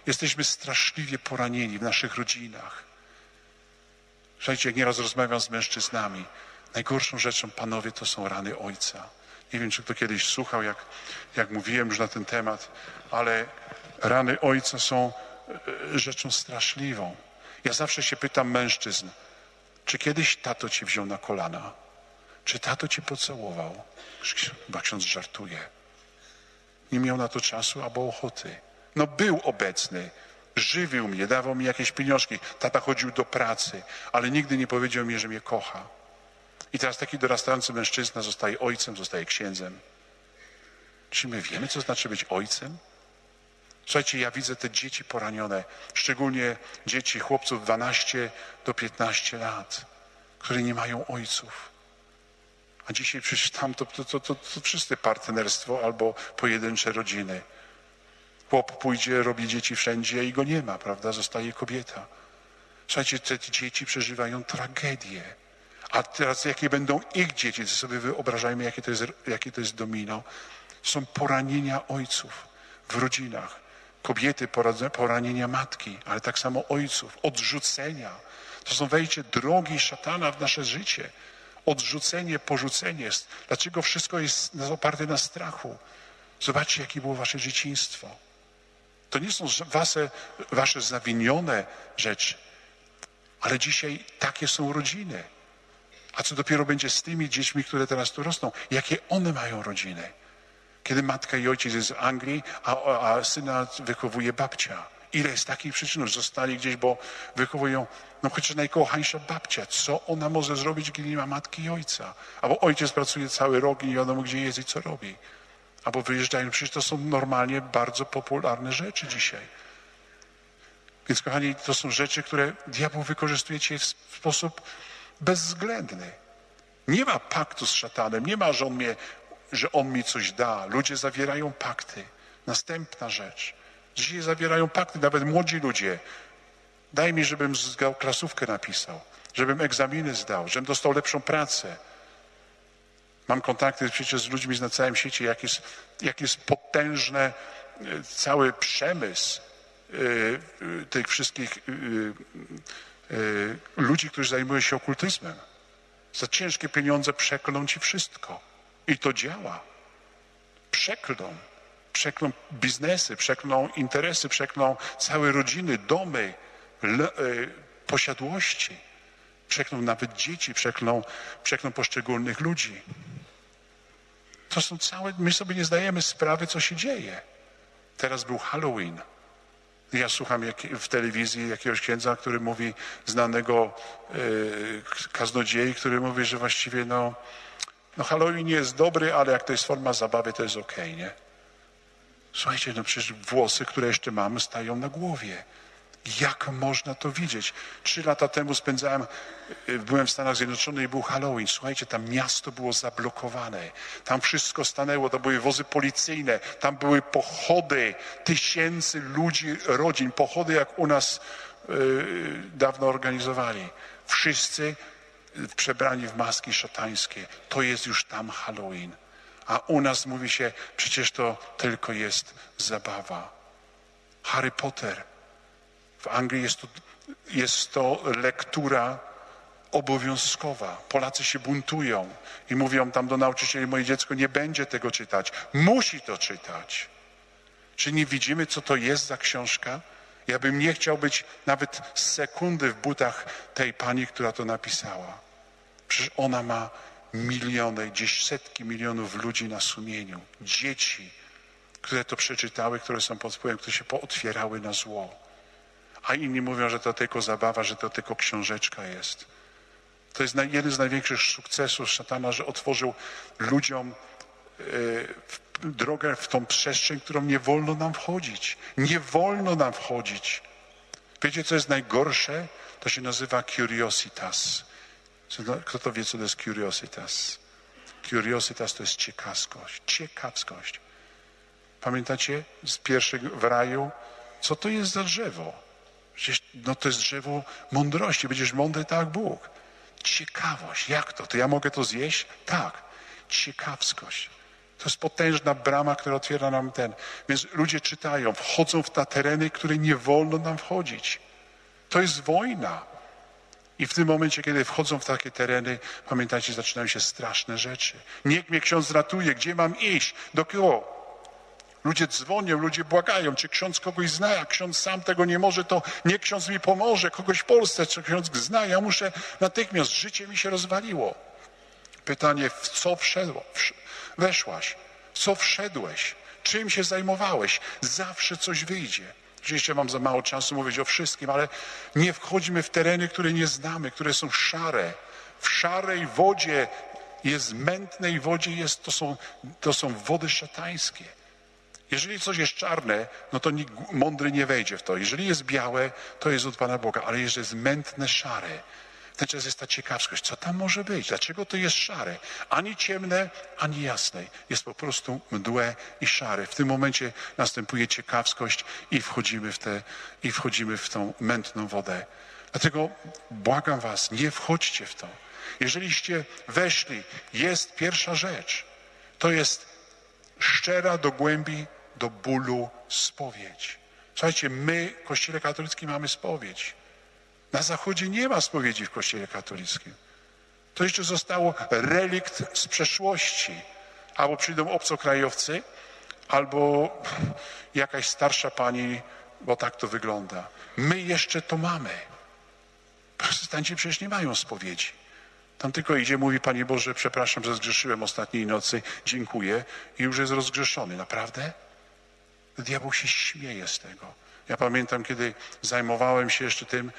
Jesteśmy straszliwie poranieni w naszych rodzinach. Słuchajcie, jak nieraz rozmawiam z mężczyznami, najgorszą rzeczą, panowie, to są rany ojca. Nie wiem, czy kto kiedyś słuchał, jak mówiłem już na ten temat, ale rany ojca są rzeczą straszliwą. Ja zawsze się pytam mężczyzn, czy kiedyś tato cię wziął na kolana? Czy tato cię pocałował? Chyba ksiądz żartuje. Nie miał na to czasu albo ochoty. No był obecny, żywił mnie, dawał mi jakieś pieniążki. Tata chodził do pracy, ale nigdy nie powiedział mi, że mnie kocha. I teraz taki dorastający mężczyzna zostaje ojcem, zostaje księdzem. Czy my wiemy, co znaczy być ojcem? Słuchajcie, ja widzę te dzieci poranione, szczególnie dzieci, chłopców 12 do 15 lat, które nie mają ojców. A dzisiaj przecież tam to wszyscy partnerstwo albo pojedyncze rodziny. Chłop pójdzie, robi dzieci wszędzie i go nie ma, prawda? Zostaje kobieta. Słuchajcie, te dzieci przeżywają tragedię. A teraz jakie będą ich dzieci? To sobie wyobrażajmy, jakie to jest domino. Są poranienia ojców w rodzinach. Kobiety, poranienia matki, ale tak samo ojców, odrzucenia. To są, wejście drogi szatana w nasze życie. Odrzucenie, porzucenie. Dlaczego wszystko jest oparte na strachu? Zobaczcie, jakie było wasze dzieciństwo. To nie są wasze zawinione rzeczy, ale dzisiaj takie są rodziny. A co dopiero będzie z tymi dziećmi, które teraz tu rosną? Jakie one mają rodziny? Kiedy matka i ojciec jest w Anglii, a syna wychowuje babcia. Ile jest takich przyczyn, że zostali gdzieś, bo wychowują, no chociaż najkochańsza babcia. Co ona może zrobić, gdy nie ma matki i ojca? Albo ojciec pracuje cały rok i nie wiadomo, gdzie jest i co robi. Albo wyjeżdżają. Przecież to są normalnie bardzo popularne rzeczy dzisiaj. Więc kochani, to są rzeczy, które diabeł wykorzystuje dzisiaj w sposób bezwzględny. Nie ma paktu z szatanem, nie ma, że on mi coś da. Ludzie zawierają pakty. Następna rzecz. Dzisiaj zawierają pakty, nawet młodzi ludzie. Daj mi, żebym klasówkę napisał, żebym egzaminy zdał, żebym dostał lepszą pracę. Mam kontakty przecież z ludźmi na całym świecie, jak jest potężny cały przemysł tych wszystkich ludzi, którzy zajmują się okultyzmem. Za ciężkie pieniądze przeklną ci wszystko. I to działa. Przeklną biznesy, przeklną interesy, przeklną całe rodziny, domy, posiadłości. Przeklną nawet dzieci, przeklną poszczególnych ludzi. To są my sobie nie zdajemy sprawy, co się dzieje. Teraz był Halloween. Ja słucham w telewizji jakiegoś księdza, który mówi, znanego kaznodziei, który mówi, że właściwie no Halloween nie jest dobry, ale jak to jest forma zabawy, to jest okej, nie? Słuchajcie, no przecież włosy, które jeszcze mamy, stają na głowie. Jak można to widzieć? 3 lata temu byłem w Stanach Zjednoczonych i był Halloween. Słuchajcie, tam miasto było zablokowane. Tam wszystko stanęło, to były wozy policyjne. Tam były pochody tysięcy ludzi, rodzin. Pochody jak u nas dawno organizowali. Wszyscy przebrani w maski szatańskie. To jest już tam Halloween. A u nas mówi się, przecież to tylko jest zabawa. Harry Potter. W Anglii jest to lektura obowiązkowa. Polacy się buntują i mówią tam do nauczycieli, moje dziecko nie będzie tego czytać. Musi to czytać. Czy nie widzimy, co to jest za książka? Ja bym nie chciał być nawet sekundy w butach tej pani, która to napisała. Przecież ona ma miliony, gdzieś setki milionów ludzi na sumieniu. Dzieci, które to przeczytały, które są pod wpływem, które się pootwierały na zło. A inni mówią, że to tylko zabawa, że to tylko książeczka jest. To jest jeden z największych sukcesów szatana, że otworzył ludziom drogę w tą przestrzeń, którą nie wolno nam wchodzić. Nie wolno nam wchodzić. Wiecie, co jest najgorsze? To się nazywa curiositas. Kto to wie, co to jest curiositas? Curiositas to jest ciekawskość. Ciekawskość. Pamiętacie z pierwszych w raju? Co to jest za drzewo? Przecież to jest drzewo mądrości. Będziesz mądry tak jak Bóg. Ciekawość. Jak to? To ja mogę to zjeść? Tak. Ciekawskość. To jest potężna brama, która otwiera nam Więc ludzie czytają, wchodzą na tereny, które nie wolno nam wchodzić. To jest wojna. I w tym momencie, kiedy wchodzą w takie tereny, pamiętajcie, zaczynają się straszne rzeczy. Niech mnie ksiądz ratuje, gdzie mam iść, do kogo? Ludzie dzwonią, ludzie błagają, czy ksiądz kogoś zna, jak ksiądz sam tego nie może, to niech ksiądz mi pomoże, kogoś w Polsce, czy ksiądz zna, ja muszę natychmiast, życie mi się rozwaliło. Pytanie, w co weszłaś? W co wszedłeś? Czym się zajmowałeś? Zawsze coś wyjdzie. Oczywiście mam za mało czasu mówić o wszystkim, ale nie wchodźmy w tereny, które nie znamy, które są szare. W szarej wodzie jest mętnej wodzie, to są wody szatańskie. Jeżeli coś jest czarne, no to nikt mądry nie wejdzie w to. Jeżeli jest białe, to jest od Pana Boga, ale jeżeli jest mętne, szare, ten czas jest ta ciekawskość. Co tam może być? Dlaczego to jest szare? Ani ciemne, ani jasne. Jest po prostu mdłe i szare. W tym momencie następuje ciekawskość i wchodzimy w tą mętną wodę. Dlatego błagam was, nie wchodźcie w to. Jeżeliście weszli, jest pierwsza rzecz. To jest szczera do głębi, do bólu spowiedź. Słuchajcie, my w Kościele katolickim mamy spowiedź. Na Zachodzie nie ma spowiedzi w Kościele katolickim. To jeszcze zostało relikt z przeszłości. Albo przyjdą obcokrajowcy, albo jakaś starsza pani, bo tak to wygląda. My jeszcze to mamy. Protestanci przecież nie mają spowiedzi. Tam tylko idzie, mówi, Panie Boże, przepraszam, że zgrzeszyłem ostatniej nocy, dziękuję i już jest rozgrzeszony. Naprawdę? Diabeł się śmieje z tego. Ja pamiętam, kiedy zajmowałem się jeszcze tym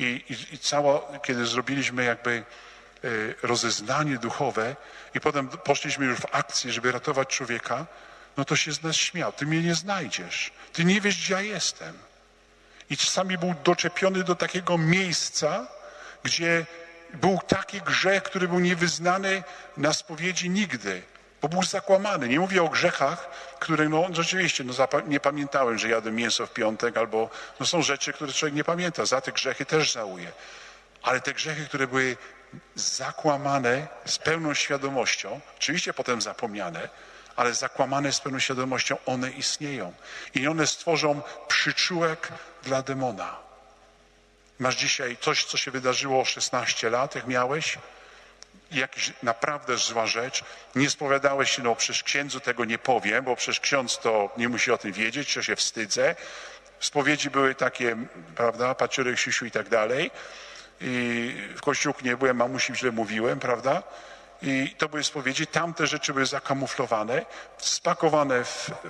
kiedy zrobiliśmy jakby rozeznanie duchowe i potem poszliśmy już w akcję, żeby ratować człowieka, no to się z nas śmiał. Ty mnie nie znajdziesz. Ty nie wiesz, gdzie ja jestem. I czasami był doczepiony do takiego miejsca, gdzie był taki grzech, który był niewyznany na spowiedzi nigdy, bo był zakłamany. Nie mówię o grzechach, które, no rzeczywiście, nie pamiętałem, że jadłem mięso w piątek, albo no są rzeczy, które człowiek nie pamięta. Za te grzechy też żałuje. Ale te grzechy, które były zakłamane z pełną świadomością, oczywiście potem zapomniane, ale zakłamane z pełną świadomością, one istnieją. I one stworzą przyczółek dla demona. Masz dzisiaj coś, co się wydarzyło 16 lat, jak miałeś, jakaś naprawdę zła rzecz, nie spowiadałeś się, no przecież księdzu tego nie powiem, bo przecież ksiądz to nie musi o tym wiedzieć, ja się wstydzę. Spowiedzi były takie, prawda, paciorek, siusiu i tak dalej. I w kościółku nie byłem, mamusi źle mówiłem, prawda? I to były spowiedzi, tamte rzeczy były zakamuflowane, spakowane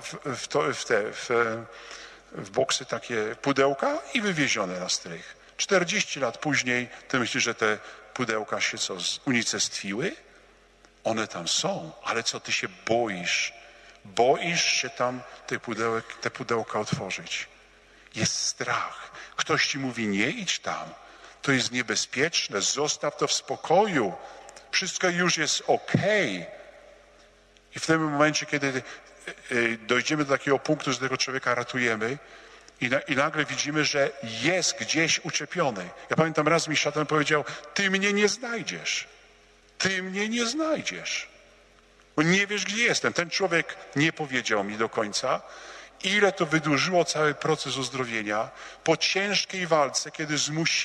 w boksy takie pudełka i wywiezione na strych. 40 lat później, ty myślisz, że te pudełka się unicestwiły? One tam są, ale co, ty się boisz? Boisz się tam te pudełka otworzyć. Jest strach. Ktoś ci mówi, nie idź tam. To jest niebezpieczne, zostaw to w spokoju. Wszystko już jest okej. I w tym momencie, kiedy dojdziemy do takiego punktu, że tego człowieka ratujemy i nagle widzimy, że jest gdzieś uczepiony. Ja pamiętam, raz mi szatan powiedział, ty mnie nie znajdziesz. Ty mnie nie znajdziesz. Bo nie wiesz, gdzie jestem. Ten człowiek nie powiedział mi do końca, ile to wydłużyło cały proces uzdrowienia. Po ciężkiej walce, kiedy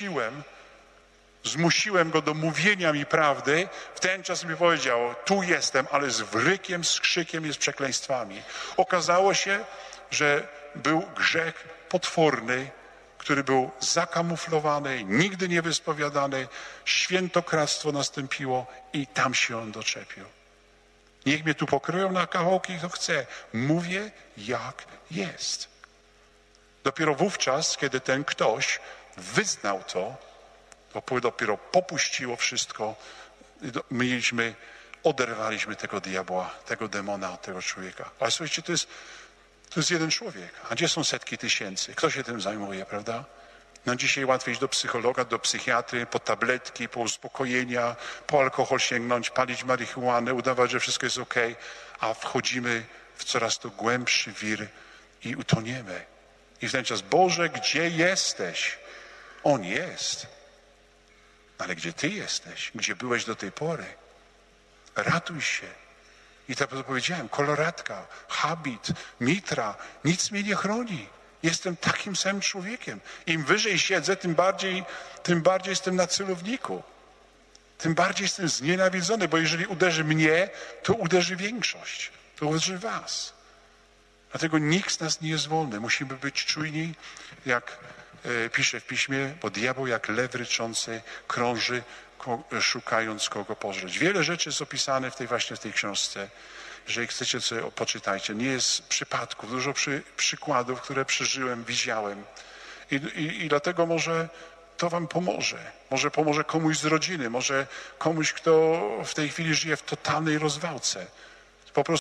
zmusiłem go do mówienia mi prawdy, w ten czas mi powiedział, tu jestem, ale z wrykiem, z krzykiem i z przekleństwami. Okazało się, że był grzech potworny, który był zakamuflowany, nigdy nie wyspowiadany, świętokradztwo nastąpiło i tam się on doczepił. Niech mnie tu pokryją na kawałki, kto chce. Mówię, jak jest. Dopiero wówczas, kiedy ten ktoś wyznał to dopiero popuściło wszystko. Oderwaliśmy tego diabła, tego demona od tego człowieka. Ale słuchajcie, to jest jeden człowiek. A gdzie są setki tysięcy? Kto się tym zajmuje, prawda? No dzisiaj łatwiej iść do psychologa, do psychiatry, po tabletki, po uspokojenia, po alkohol sięgnąć, palić marihuanę, udawać, że wszystko jest okej, a wchodzimy w coraz to głębszy wir i utoniemy. I w ten czas, Boże, gdzie jesteś? On jest. Ale gdzie ty jesteś? Gdzie byłeś do tej pory? Ratuj się. I tak jak powiedziałem, koloratka, habit, mitra, nic mnie nie chroni. Jestem takim samym człowiekiem. Im wyżej siedzę, tym bardziej jestem na celowniku. Tym bardziej jestem znienawidzony, bo jeżeli uderzy mnie, to uderzy większość. To uderzy was. Dlatego nikt z nas nie jest wolny. Musimy być czujni, jak pisze w piśmie, bo diabeł jak lew ryczący krąży, szukając kogo pożreć. Wiele rzeczy jest opisane właśnie w tej książce. Jeżeli chcecie, sobie poczytajcie. Nie jest przypadków, dużo przykładów, które przeżyłem, widziałem. I dlatego może to wam pomoże. Może pomoże komuś z rodziny, może komuś, kto w tej chwili żyje w totalnej rozwałce. Po prostu